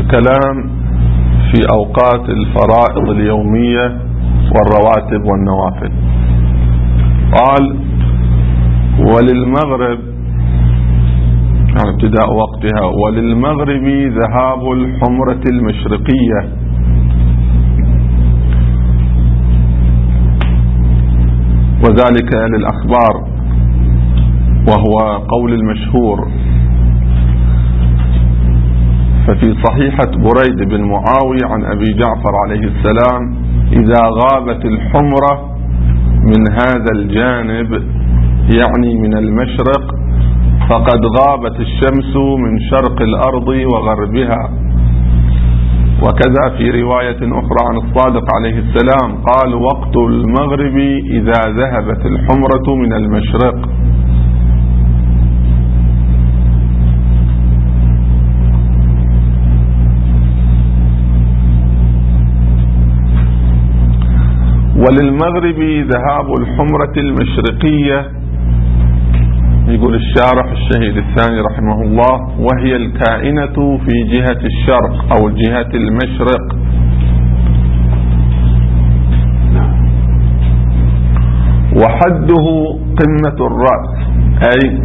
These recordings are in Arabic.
الكلام في أوقات الفرائض اليومية والرواتب والنوافل. قال: وللمغرب، يعني ابتداء وقتها، وللمغرب ذهاب الحمرة المشرقية، وذلك للأخبار، وهو قول المشهور. ففي صحيحة بريد بن معاوية عن أبي جعفر عليه السلام: إذا غابت الحمرة من هذا الجانب، يعني من المشرق، فقد غابت الشمس من شرق الأرض وغربها. وكذا في رواية أخرى عن الصادق عليه السلام قال: وقت المغرب إذا ذهبت الحمرة من المشرق. وللمغرب ذهاب الحمرة المشرقية، يقول الشارح الشهيد الثاني رحمه الله: وهي الكائنة في جهة الشرق أو جهة المشرق. وحده قمة الرأس، أي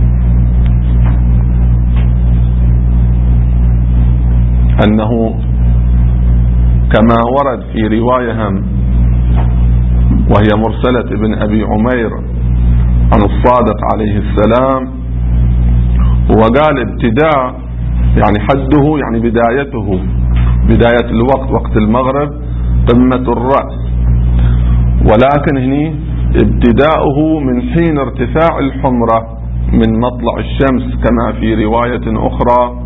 أنه كما ورد في رواية وهي مرسلة ابن أبي عمير عن الصادق عليه السلام، وقال ابتداء يعني حده يعني بدايته، بداية الوقت وقت المغرب قمة الرأس، ولكن هنا ابتداؤه من حين ارتفاع الحمرة من مطلع الشمس، كما في رواية أخرى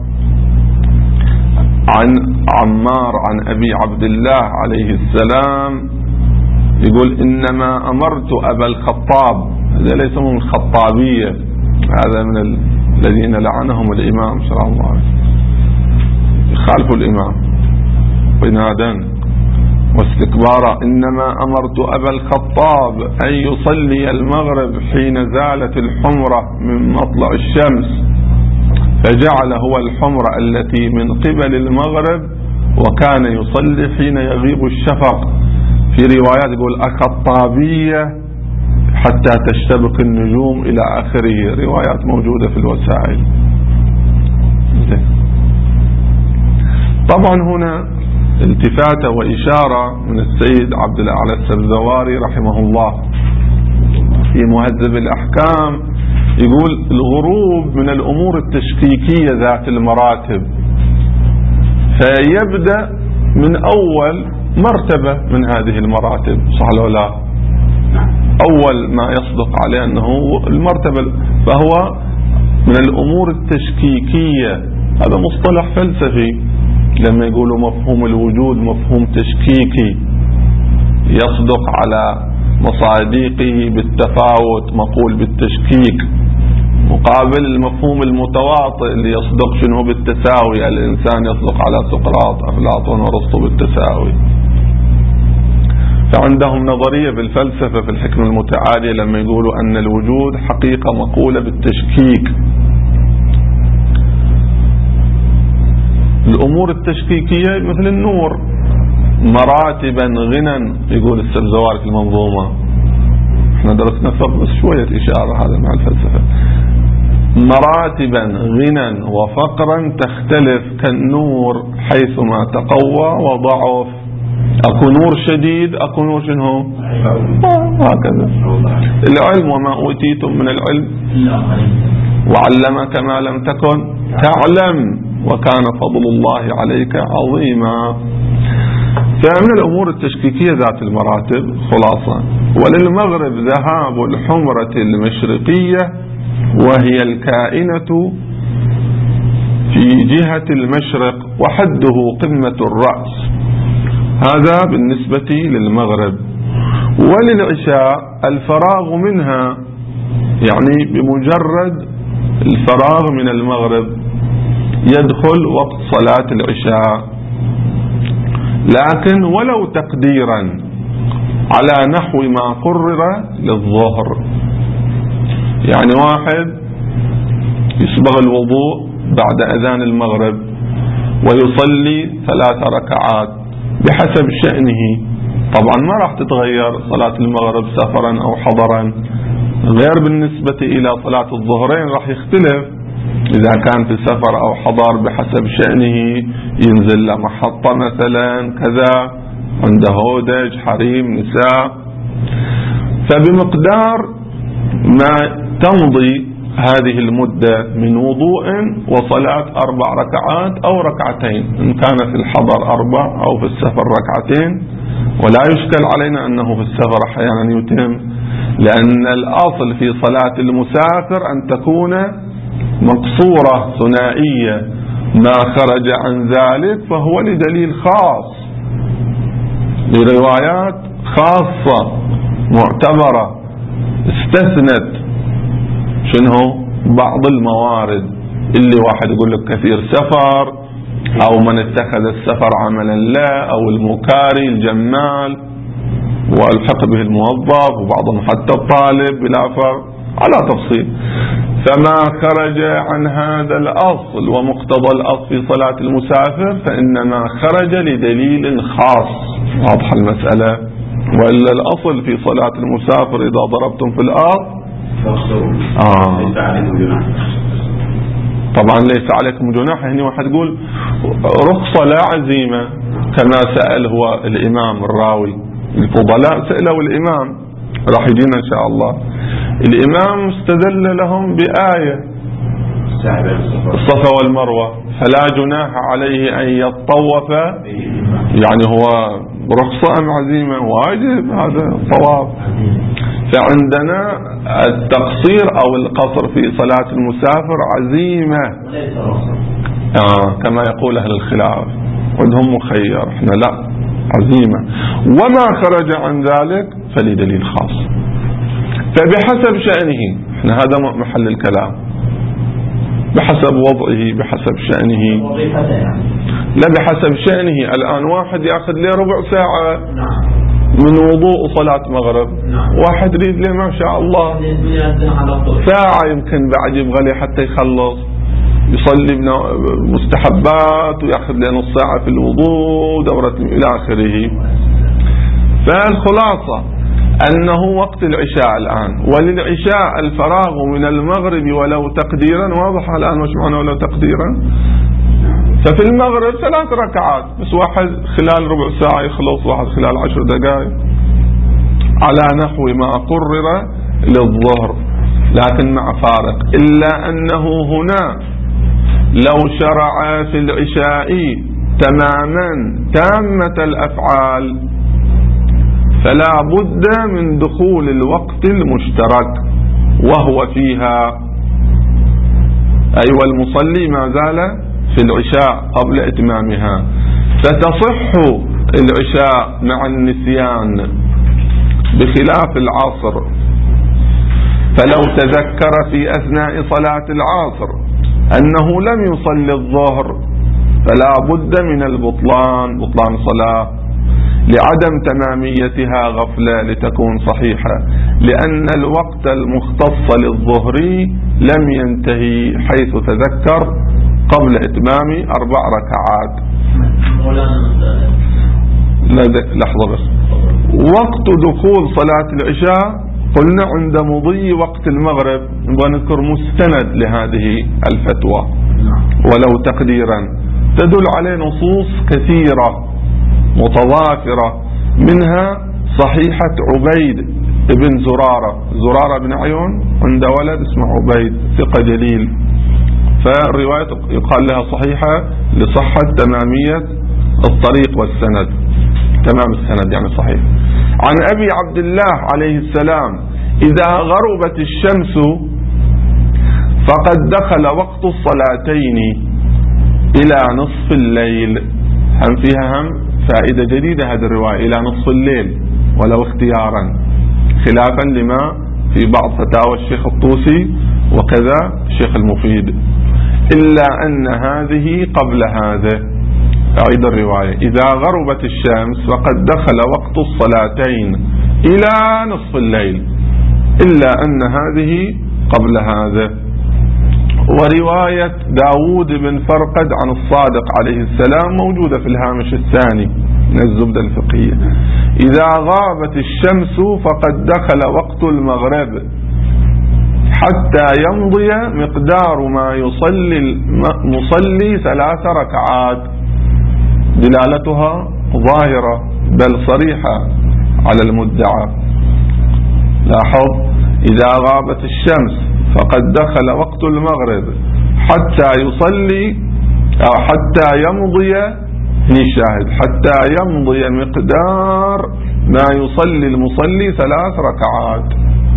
عن عمار عن أبي عبد الله عليه السلام يقول: إنما أمرت أبا الخطاب، هذا ليس من الخطابية، هذا من الذين لعنهم الإمام صلى الله عليه وسلم، خالفوا الإمام عنادا واستكبارا. إنما أمرت أبا الخطاب أن يصلي المغرب حين زالت الحمرة من مطلع الشمس، فجعل هو الحمرة التي من قبل المغرب، وكان يصلي حين يغيب الشفق. في روايات يقول الخطابية حتى تشتبك النجوم إلى آخره، روايات موجودة في الوسائل. طبعا هنا التفاتة وإشارة من السيد عبد الأعلى السبزواري رحمه الله في مهذب الأحكام، يقول: الغروب من الأمور التشكيكية ذات المراتب، فيبدأ من أول مرتبة من هذه المراتب، صح ولا لا؟ أول ما يصدق عليه أنه المرتبة، فهو من الأمور التشكيكية. هذا مصطلح فلسفي، لما يقولوا مفهوم الوجود مفهوم تشكيكي يصدق على مصادقه بالتفاوت، مقول بالتشكيك، مقابل المفهوم المتواطئ اللي يصدق شنو بالتساوي. الإنسان يصدق على سقراط أفلاطون وأرسطو بالتساوي. فعندهم نظرية في الفلسفة في الحكمة المتعالية لما يقولوا أن الوجود حقيقة مقولة بالتشكيك. الأمور التشكيكية مثل النور، مراتبا غنى، يقول السبزواري في المنظومة. احنا درسنا فقط بس شوية إشارة هذا مع الفلسفة. مراتبا غنى وفقرا تختلف كالنور حيثما تقوى وضعف. أكو نور شديد، أكو نور شنو هكذا. العلم: وما أوتيتم من العلم وعلمك ما لم تكن تعلم وكان فضل الله عليك عظيما. فمن الأمور التشكيكية ذات المراتب خلاصة. وللمغرب ذهاب الحمرة المشرقية، وهي الكائنة في جهة المشرق، وحده قمة الرأس. هذا بالنسبة للمغرب. وللعشاء الفراغ منها، يعني بمجرد الفراغ من المغرب يدخل وقت صلاة العشاء، لكن ولو تقديرا على نحو ما قرر للظهر. يعني واحد يصبغ الوضوء بعد أذان المغرب، ويصلي 3 ركعات بحسب شأنه. طبعا ما راح تتغير صلاة المغرب سفرا أو حضرا، غير بالنسبة إلى صلاة الظهرين راح يختلف، إذا كان في سفر أو حضر بحسب شأنه، ينزل لمحطة مثلا كذا، عنده هودج، حريم، نساء، فبمقدار ما تمضي هذه المدة من وضوء وصلاة 4 ركعات أو ركعتين، إن كان في الحضر 4 أو في السفر ركعتين. ولا يشكل علينا أنه في السفر أحيانا يتم، لأن الأصل في صلاة المسافر أن تكون مقصورة ثنائية، ما خرج عن ذلك فهو لدليل خاص، لروايات خاصة معتبرة استثنت شنو بعض الموارد، اللي واحد يقول لك كثير سفر، أو من اتخذ السفر عملا لا، أو المكاري الجمال والحق به الموظف، وبعضهم حتى الطالب بلا فرق، على تفصيل. فما خرج عن هذا الأصل ومقتضى الأصل في صلاة المسافر فإنما خرج لدليل خاص. واضح المسألة؟ وإلا الأصل في صلاة المسافر إذا ضربتم في الأرض طبعا ليس عليكم جناح. هنا واحد يقول رخصة لا عزيمة، كما سأل هو الإمام الراوي، الفضلاء سألوا الإمام، راح يجينا إن شاء الله. الإمام استدل لهم بآية الصفا والمروة، فلا جناح عليه أن يطوف، يعني هو رخصة أم عزيمة؟ واجب، هذا صواب. فعندنا التقصير أو القصر في صلاة المسافر عزيمة، كما يقول أهل الخلاف، عندهم مخير، احنا لا، عزيمة. وما خرج عن ذلك فلدليل خاص، فبحسب شأنه، احنا هذا محل الكلام، بحسب وضعه، بحسب شأنه، لا بحسب شأنه. الآن واحد يأخذ له ربع ساعة من وضوء صلاة مغرب، واحد يريد له ما شاء الله ساعة، يمكن بعد يبغى له حتى يخلص يصلي مستحبات ويأخذ له نص ساعة في الوضوء دورة إلى آخره. فالخلاصة أنه وقت العشاء الآن، وللعشاء الفراغ من المغرب ولو تقديرا. واضح الآن وش معنى ولو تقديرا؟ ففي المغرب 3 ركعات بس، واحد خلال ربع ساعة يخلص، واحد خلال 10 دقائق، على نحو ما قرر للظهر، لكن مع فارق. إلا أنه هنا لو شرع في العشاء تماما تامة الأفعال فلا بد من دخول الوقت المشترك وهو فيها، أي والمصلي ما زال في العشاء قبل إتمامها، فتصح العشاء مع النسيان بخلاف العصر. فلو تذكر في أثناء صلاة العصر أنه لم يصلي الظهر فلا بد من البطلان، بطلان صلاة، لعدم تماميتها غفلة لتكون صحيحة، لأن الوقت المختص للظهر لم ينتهي حيث تذكر قبل إتمام 4 ركعات. لحظة بس، وقت دخول صلاة العشاء قلنا عند مضي وقت المغرب، نبغى نذكر مستند لهذه الفتوى ولو تقديرا، تدل عليه نصوص كثيرة متضافرة، منها صحيحة عبيد بن زرارة بن عيون، عنده ولد اسمه عبيد ثقة جليل، فالرواية يقال لها صحيحة لصحة تمامية الطريق والسند، تمام السند يعني صحيح. عن أبي عبد الله عليه السلام: إذا غربت الشمس فقد دخل وقت الصلاتين إلى نصف الليل. هم فيها فائدة جديدة هذه الرواية، إلى نصف الليل ولو اختيارا، خلافا لما في بعض فتاوى الشيخ الطوسي وكذا الشيخ المفيد، إلا أن هذه قبل هذا. أعيد الرواية: إذا غربت الشمس فقد دخل وقت الصلاتين إلى نصف الليل، إلا أن هذه قبل هذا. ورواية داود بن فرقد عن الصادق عليه السلام موجودة في الهامش الثاني من الزبدة الفقهية: إذا غابت الشمس فقد دخل وقت المغرب حتى يمضي مقدار ما يصلي المصلي 3 ركعات. دلالتها ظاهرة بل صريحة على المدعى. لاحظ: إذا غابت الشمس فقد دخل وقت المغرب حتى يصلي أو حتى يمضي، نشاهد حتى يمضي مقدار ما يصلي المصلي 3 ركعات.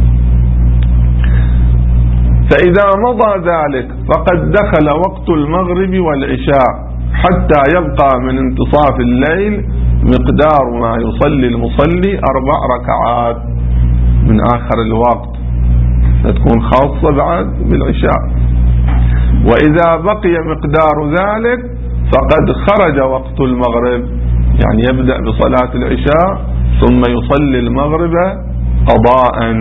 فإذا مضى ذلك فقد دخل وقت المغرب والعشاء حتى يبقى من انتصاف الليل مقدار ما يصلي المصلي 4 ركعات من آخر الوقت، تكون خاصة بعد بالعشاء. وإذا بقي مقدار ذلك فقد خرج وقت المغرب، يعني يبدأ بصلاة العشاء ثم يصلي المغرب قضاء،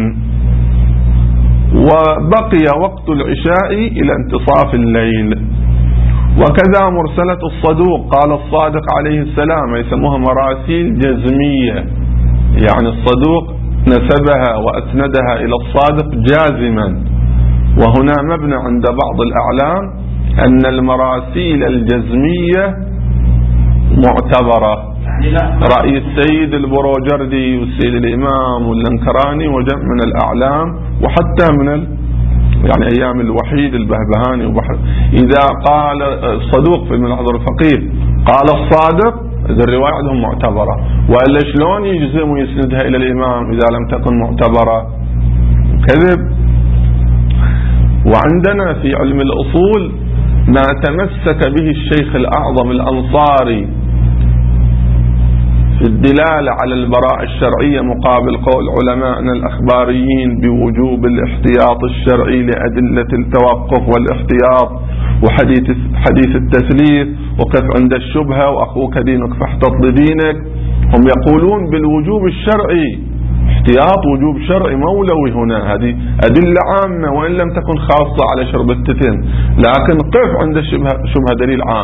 وبقي وقت العشاء إلى انتصاف الليل. وكذا مرسلة الصدوق، قال الصادق عليه السلام، يسموها مراسيل جزمية، يعني الصدوق نسبها وأسندها إلى الصادق جازما. وهنا مبنى عند بعض الأعلام أن المراسيل الجزمية معتبرة، رأي السيد البروجردي والسيد الإمام واللنكراني وجمع من الأعلام، وحتى من يعني أيام الوحيد البهبهاني وبحر. إذا قال الصدوق في الملاحظة الفقيه قال الصادق، إذا الرواية عندهم معتبرة، وإلا شلون يجزم ويسندها إلى الإمام إذا لم تكن معتبرة؟ كذب. وعندنا في علم الأصول ما تمسك به الشيخ الأعظم الأنصاري في الدلالة على البراءة الشرعية مقابل قول علماءنا الأخباريين بوجوب الاحتياط الشرعي لأدلة التوقف والاحتياط وحديث التثليث وقف عند الشبهة وأخوك دينك فاحتط لدينك. هم يقولون بالوجوب الشرعي، احتياط وجوب شرعي مولوي. هنا هذه أدلة عامة وإن لم تكن خاصة على شرب التتن، لكن قف عند الشبهة دليل عام.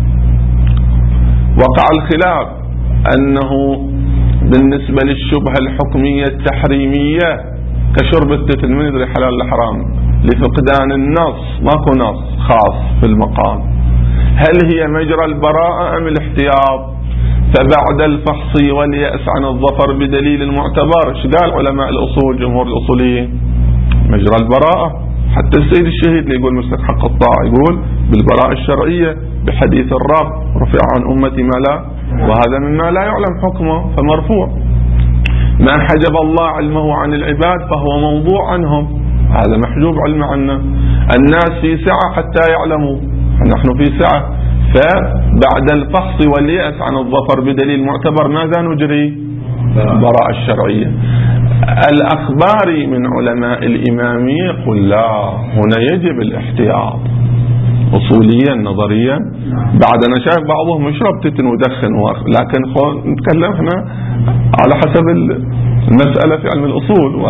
وقع الخلاف أنه بالنسبة للشبهة الحكمية التحريمية كشرب التتن، من يدري حلال الحرام لفقدان النص، ماكو نص خاص في المقام. هل هي مجرى البراءة أم الاحتياط؟ فبعد الفحص واليأس عن الظفر بدليل المعتبر، ايش قال علماء الأصول جمهور الأصوليين؟ مجرى البراءة. حتى السيد الشهيد اللي يقول مسلك حق الطاعة يقول بالبراءة الشرعية بحديث الرب رفع عن أمتي ما لا، وهذا مما لا يعلم حكمه فمرفوع. ما حجب الله علمه عن العباد فهو موضوع عنهم، هذا محجوب علم عنا. الناس في سعة حتى يعلموا، نحن في سعة. فبعد الفحص واليأس عن الظفر بدليل معتبر ماذا نجري؟ براءة الشرعية. الأخباري من علماء الإمامية يقول لا، هنا يجب الاحتياط أصوليا نظريا. بعد أنا شايف بعضهم يشرب تتن ودخن، لكن نتكلم احنا على حسب المسألة في علم الأصول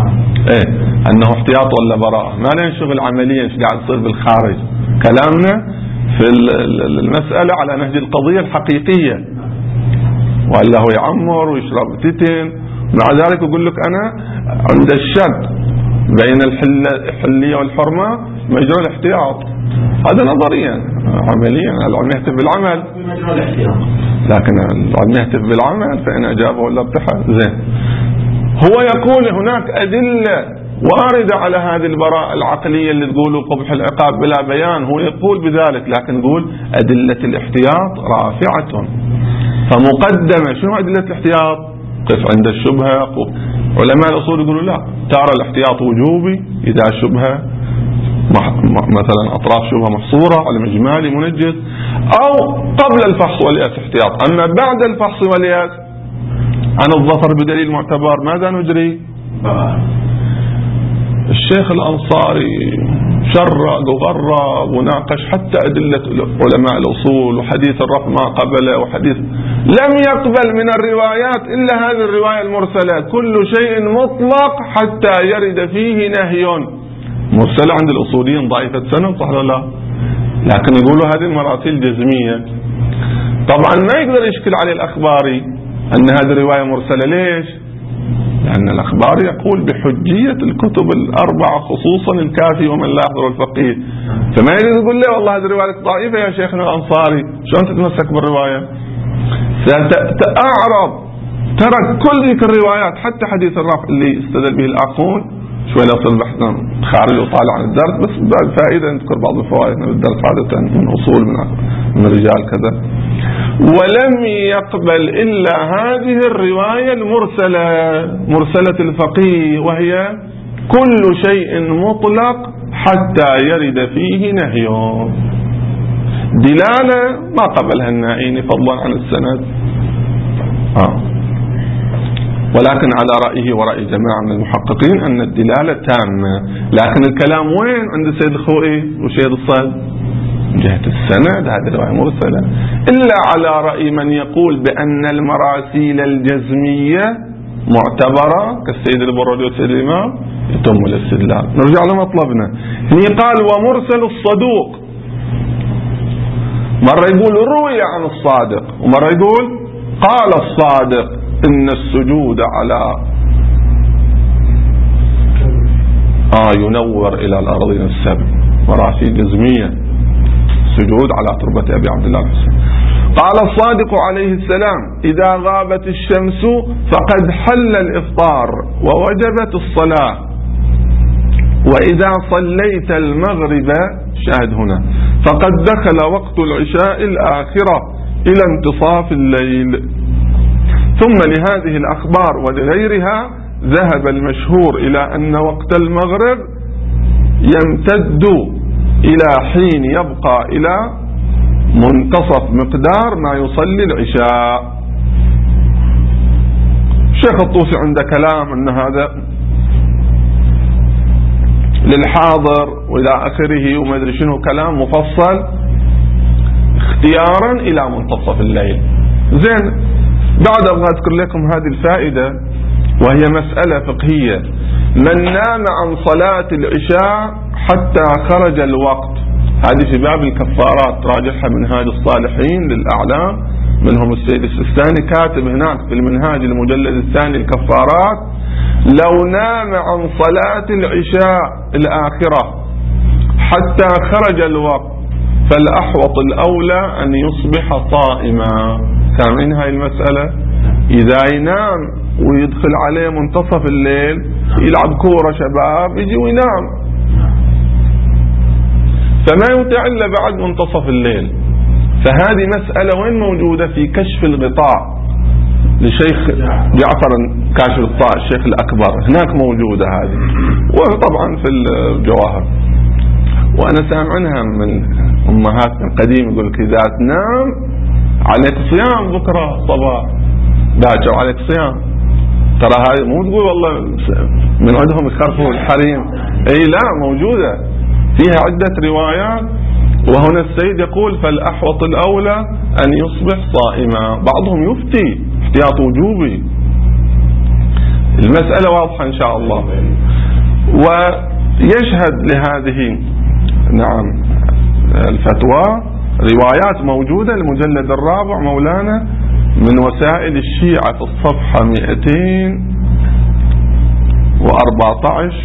أنه احتياط ولا براءة، ما لا نشغل عمليا ايش قاعد يصير بالخارج. كلامنا في المسألة على نهج القضية الحقيقية، ولا هو يعمر ويشرب تتن. مع ذلك يقول لك أنا عند الشد بين الحلية والحرمة مجرى الاحتياط. هذا نظريا. عمليا العلم يهتف بالعمل، لكن العلم يهتف بالعمل فإن أجابه ولا ابتحى زين. هو يقول هناك أدلة واردة على هذه البراءة العقلية اللي تقولوا قبح العقاب بلا بيان، هو يقول بذلك، لكن يقول أدلة الاحتياط رافعة فمقدمة. شنو أدلة الاحتياط؟ قف عند الشبهة. علماء الأصول يقولوا لا، ترى الاحتياط وجوبي إذا شبهة مثلا أطراف شبهة محصورة على إجمالي منجز، أو قبل الفحص واليأس احتياط. أما بعد الفحص واليأس عن الظفر بدليل معتبر ماذا نجري؟ الشيخ الأنصاري شرق وغرب وناقش حتى أدلة علماء الأصول وحديث الرفع ما قبله وحديث، لم يقبل من الروايات إلا هذه الرواية المرسلة: كل شيء مطلق حتى يرد فيه نهي. مرسلة عند الأصوليين ضعيفة سند، صح ولا لا؟ لكن يقولوا هذه المراسيل جزمية. طبعا ما يقدر يشكل عليه الأخباري أن هذه الرواية مرسلة. ليش؟ لأن الأخباري يقول بحجية الكتب الأربعة خصوصا الكافي ومن لا يحضر الفقيه، فما يقدر يقول له والله هذه الرواية ضعيفة يا شيخنا الأنصاري، شلون تتمسك بالرواية؟ ستأعرض، ترك كل ذيك الروايات حتى حديث الرفع اللي استدل به الآخرون. شوي لو بحثنا خارج وطالع عن الدرس، بس بعد فائدة نذكر بعض الفوائد من الدرس عادة من أصول من رجال كذا. ولم يقبل إلا هذه الرواية المرسلة، مرسلة الفقيه، وهي كل شيء مطلق حتى يرد فيه نهي. دلالة ما قبلها النائين فضلا عن السند. ولكن على رأيه ورأي جماعة من المحققين أن الدلالة تامة. لكن الكلام وين؟ عند السيد الخوئي وسيد الصاد من جهة السند هذه رواية مرسلة، إلا على رأي من يقول بأن المراسيل الجزمية معتبرة كالسيد البرودي والسيد الإمام يتم الاستدلال. نرجع لمطلبنا. هنا قال ومرسل الصدوق، مرة يقول روي عن الصادق، ومرة يقول قال الصادق إن السجود على ينور إلى الأرضين السبع، مراسيل جزمية، سجود على تربة أبي عبد الله الحسين. قال الصادق عليه السلام إذا غابت الشمس فقد حل الإفطار ووجبت الصلاة، وإذا صليت المغرب، شاهد هنا، فقد دخل وقت العشاء الآخرة إلى انتصاف الليل. ثم لهذه الأخبار ولغيرها ذهب المشهور إلى أن وقت المغرب يمتد إلى حين يبقى إلى منتصف مقدار ما يصلي العشاء. الشيخ الطوسي عنده كلام أن هذا للحاضر وإلى آخره وما أدري شنو، كلام مفصل اختيارا إلى منتصف الليل. زين، بعد أبغى أذكر لكم هذه الفائدة وهي مسألة فقهية. من نام عن صلاة العشاء حتى خرج الوقت، هذه في باب الكفارات، راجعها منهاج الصالحين للأعلام، منهم السيد السيستاني كاتب هناك في المنهاج المجلد الثاني الكفارات: لو نام عن صلاة العشاء الآخرة حتى خرج الوقت فالأحوط الأولى أن يصبح صائما. سامعين هاي المسألة؟ إذا ينام ويدخل عليه منتصف الليل يلعب كورة شباب يجي وينام، فما يمتع إلا بعد منتصف الليل. فهذه مسألة وين موجودة؟ في كشف الغطاء لشيخ جعفر كاشف الغطاء الشيخ الأكبر، هناك موجودة هذه، وطبعا في الجواهر. وأنا سامعنها من أمهاتنا القديم يقول لك إذا تنام عليك صيام بكرة صباح باكر، عليك صيام. ترى هاي مو تقول والله من عندهم يخرفوا الحريم، اي لا، موجودة فيها عدة روايات. وهنا السيد يقول فالأحوط الأولى أن يصبح صائما. بعضهم يفتي احتياط وجوبي. المسألة واضحة إن شاء الله. ويشهد لهذه الفتوى روايات موجودة، المجلد الرابع مولانا من وسائل الشيعة في الصفحة 214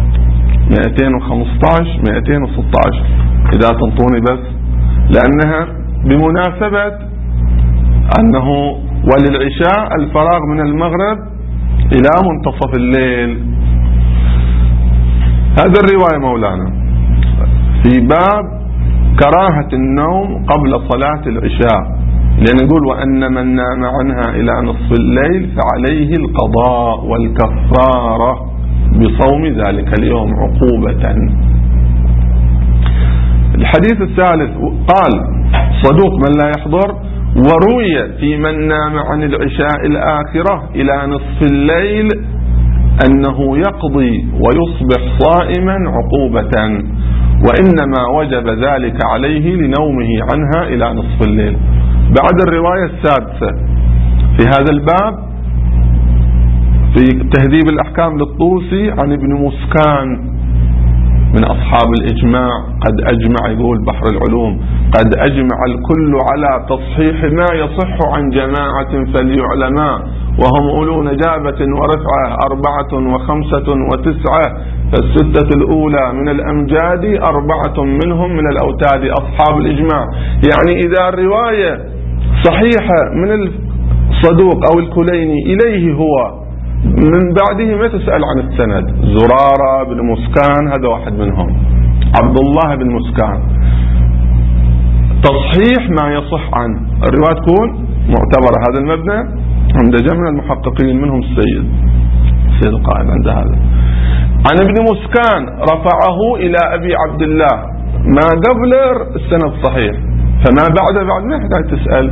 215 216 إذا تنطوني بس، لأنها بمناسبة أنه وللعشاء الفراغ من المغرب إلى منتصف الليل. هذا الرواية مولانا في باب كراهة النوم قبل صلاة العشاء، لأن نقول وأن من نام عنها إلى نصف الليل فعليه القضاء والكفارة بصوم ذلك اليوم عقوبة. الحديث الثالث قال صدوق من لا يحضر: وروي في من نام عن العشاء الآخرة إلى نصف الليل أنه يقضي ويصبح صائما عقوبة، وإنما وجب ذلك عليه لنومه عنها إلى نصف الليل. بعد الرواية السادسة في هذا الباب في تهذيب الأحكام للطوسي عن ابن مسكان من أصحاب الإجماع. قد أجمع، يقول بحر العلوم، قد أجمع الكل على تصحيح ما يصح عن جماعة فليعلما، وهم أولو نجابة ورفعة 4 و5 و9، فالستة الأولى من الأمجاد 4 منهم من الأوتاد. أصحاب الإجماع يعني إذا الرواية صحيحة من الصدوق أو الكليني إليه هو، من بعده ما تسأل عن السند. زرارة بن مسكان هذا واحد منهم، عبد الله بن مسكان، تصحيح ما يصح عنه الرواية تكون معتبرة. هذا المبنى عند جمع المحققين منهم السيد القائم عند هذا. عن ابن مسكان رفعه إلى أبي عبد الله، ما قبل السند صحيح، فما بعد ما يحتاج تسأل.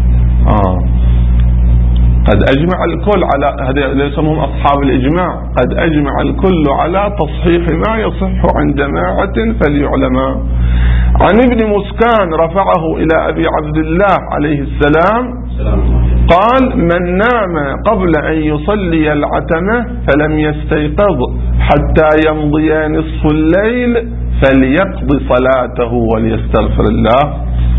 قد أجمع الكل على، هذا يسمون أصحاب الإجماع، قد أجمع الكل على تصحيح ما يصح عن جماعة فليعلما. عن ابن مسكان رفعه إلى أبي عبد الله عليه السلام قال: من نام قبل أن يصلي العتمة فلم يستيقظ حتى يمضي نصف الليل فليقضي صلاته وليستغفر الله.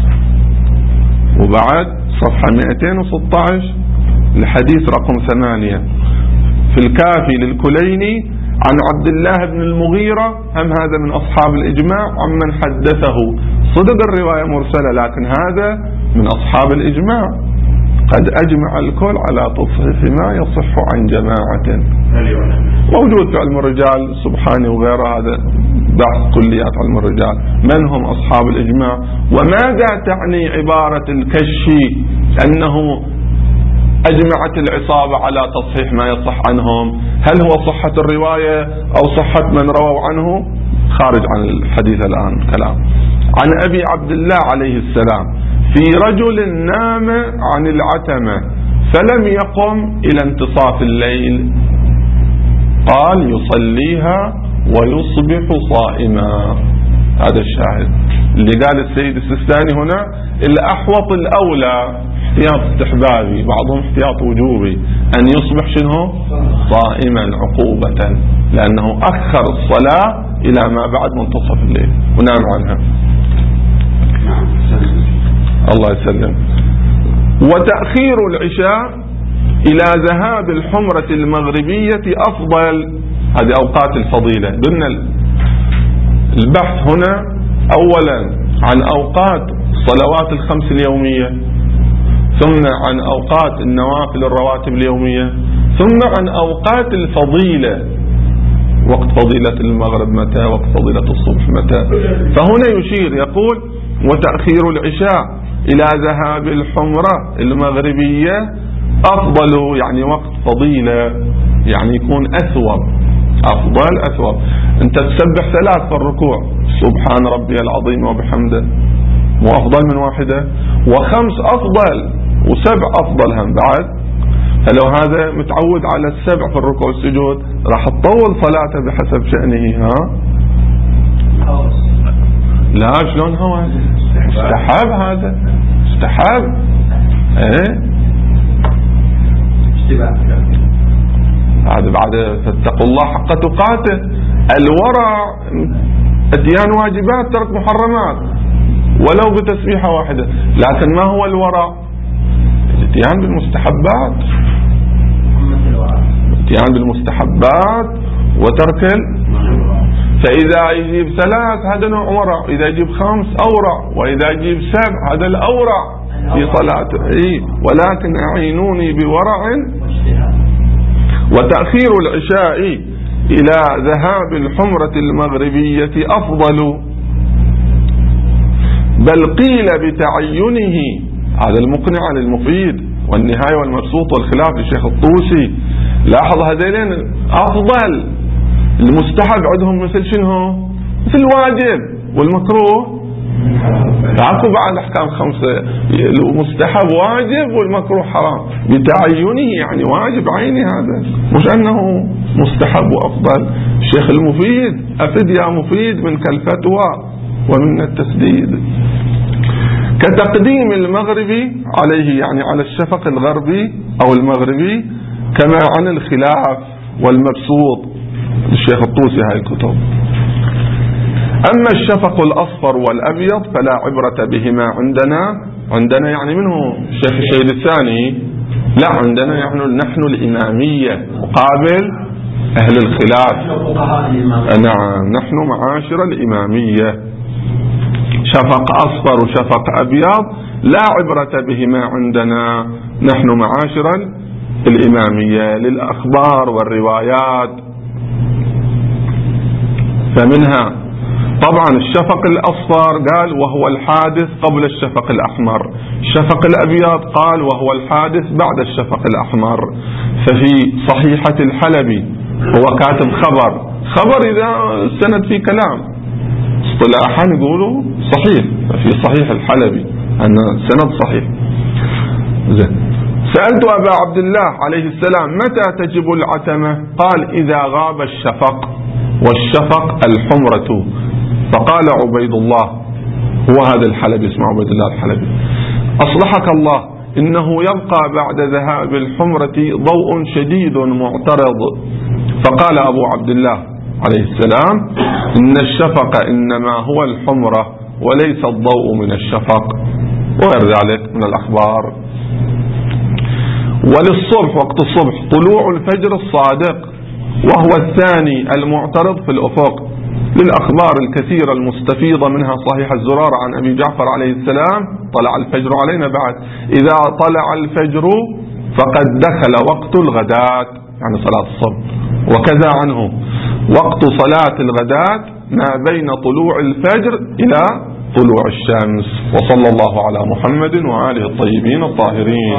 وبعد صفحة 216 الحديث رقم 8 في الكافي للكليني عن عبد الله بن المغيرة، هم هذا من أصحاب الإجماع، عمن حدثه صدق الرواية مرسلة، لكن هذا من أصحاب الإجماع. قد أجمع الكل على تصحيح ما يصح عن جماعة. موجود في علم الرجال سبحانه وغيره، هذا بحث كليات علم الرجال. من هم أصحاب الإجماع؟ وماذا تعني عبارة الكشي أنه أجمعت العصابة على تصحيح ما يصح عنهم؟ هل هو صحة الرواية أو صحة من رووا عنه؟ خارج عن الحديث الآن كلام. عن أبي عبد الله عليه السلام في رجل نام عن العتمة فلم يقم إلى انتصاف الليل، قال: يصليها ويصبح صائما. هذا الشاهد اللي قال السيد السيستاني هنا. الأحوط الأولى احتياط استحبابي، بعضهم احتياط وجوبي، أن يصبح شنو؟ صائما عقوبة، لأنه أخر الصلاة إلى ما بعد منتصف الليل ونام عنها. الله يسلم. وتأخير العشاء إلى ذهاب الحمرة المغربية أفضل. هذه أوقات الفضيلة. قلنا البحث هنا أولا عن أوقات الصلوات الخمس اليومية، ثم عن أوقات النوافل الرواتب اليومية، ثم عن أوقات الفضيلة، وقت فضيلة المغرب متى، وقت فضيلة الصبح متى. فهنا يشير يقول: وتأخير العشاء إلى ذهاب الحمرة المغربية أفضل، يعني وقت فضيلة، يعني يكون أثوب، أفضل أثوب. أنت تسبح 3 في الركوع، سبحان ربي العظيم وبحمده، مو أفضل من واحدة؟ و5 أفضل، و7 أفضل هم بعد. فلو هذا متعود على 7 في الركوع والسجود راح تطول صلاته بحسب شأنه. لا، شلون هو مستحب؟ هذا مستحب. هذا بعد فاتقوا الله حق تقاته. الورع اتيان واجبات، ترك محرمات، ولو بتسبيحة واحدة. لكن ما هو الورع؟ اتيان بالمستحبات، اتيان بالمستحبات وترك فإذا يجيب 3 هذا نوع ورع، إذا يجيب 5 أورع، وإذا يجيب 7 هذا الأورع في صلاته. ولكن أعينوني بورع. وتأخير العشاء إلى ذهاب الحمرة المغربية أفضل، بل قيل بتعينه. هذا المقنع للمفيد والنهاية والمبسوط والخلاف للشيخ الطوسي. لاحظ هذين أفضل. المستحب عندهم مثل شنو؟ مثل الواجب والمكروه. تعرفوا بعد أحكام 5، المستحب واجب والمكروه حرام بتعينه، يعني واجب عيني. هذا مش أنه مستحب وأفضل. الشيخ المفيد أفد يا مفيد منك الفتوى ومن التسديد. كتقديم المغربي عليه، يعني على الشفق الغربي أو المغربي، كما عن الخلاف والمبسوط الشيخ الطوسي هاي الكتب. أما الشفق الأصفر والأبيض فلا عبرة بهما عندنا يعني منه الشيخ الشهيد الثاني، لا عندنا نحن الإمامية مقابل أهل الخلاف. نعم نحن معاشر الإمامية، شفق أصفر وشفق أبيض لا عبرة بهما عندنا نحن معاشر الإمامية للأخبار والروايات. فمنها طبعا الشفق الأصفر قال وهو الحادث قبل الشفق الأحمر، الشفق الأبيض قال وهو الحادث بعد الشفق الأحمر. ففي صحيحة الحلبي هو كاتب خبر إذا السند فيه كلام اصطلاحا يقولوا صحيح، ففي صحيح الحلبي أن السند صحيح. سألت أبا عبد الله عليه السلام متى تجب العتمة؟ قال إذا غاب الشفق، والشفق الحمرة. فقال عبيد الله، هو هذا الحلبي اسمه عبيد الله الحلبي، أصلحك الله إنه يبقى بعد ذهاب الحمرة ضوء شديد معترض. فقال أبو عبد الله عليه السلام إن الشفق إنما هو الحمرة وليس الضوء من الشفق، وغير ذلك من الأخبار. وللصبح وقت الصبح طلوع الفجر الصادق، وهو الثاني المعترض في الأفق، للأخبار الكثيرة المستفيضة منها صحيح الزرار عن أبي جعفر عليه السلام طلع الفجر علينا بعد، إذا طلع الفجر فقد دخل وقت الغداة يعني صلاة الصبح. وكذا عنه وقت صلاة الغداة ما بين طلوع الفجر إلى طلوع الشمس. وصلى الله على محمد وآله الطيبين الطاهرين.